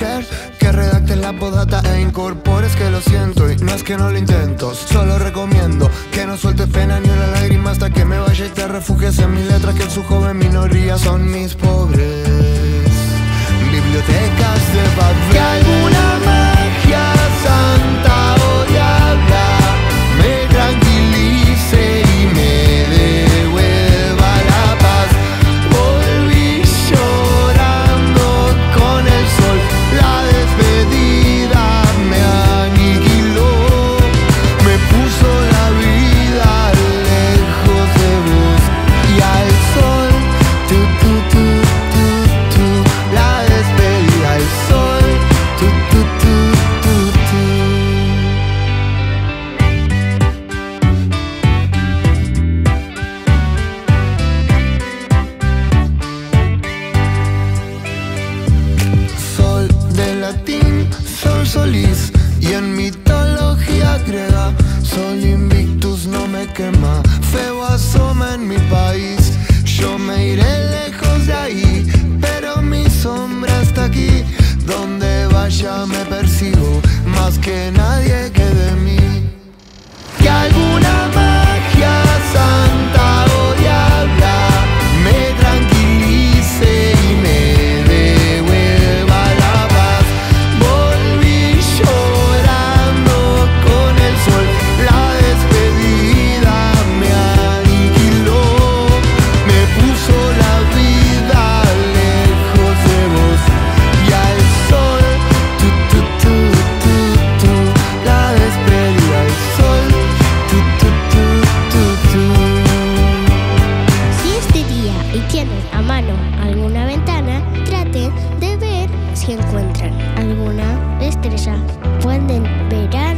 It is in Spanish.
bachiller que redactes la podata e incorpores que lo siento. Y no es que no lo intento, solo recomiendo que no sueltes pena ni una lágrima hasta que me vaya y te refugies en mis letras, que en su joven minoría son mis pobres bibliotecas de papel. Que alguna magia santa o diabla me tranquilice y me devuelva la paz. Volví llorando con el sol, la despedida me aniquiló, me puso la vida lejos de vos y al sol, la despedida al sol, Sol de latín, sol solís, y en mitología griega sol invictus no me quema, feo asoma en mi país. Yo me iré lejos de ahí, pero mi sombra está aquí. Donde vaya me persigo, más que nadie que de mí. Que alguna magia santa o diabla me tranquilice y me devuelva la paz. Volví llorando con el sol, la despedida me aniquiló, me puso la vida lejos de vos y al sol, la despedida al sol, Si es de día y tienen a mano alguna ventana, traten de ver si encuentran alguna estrella. Pueden ver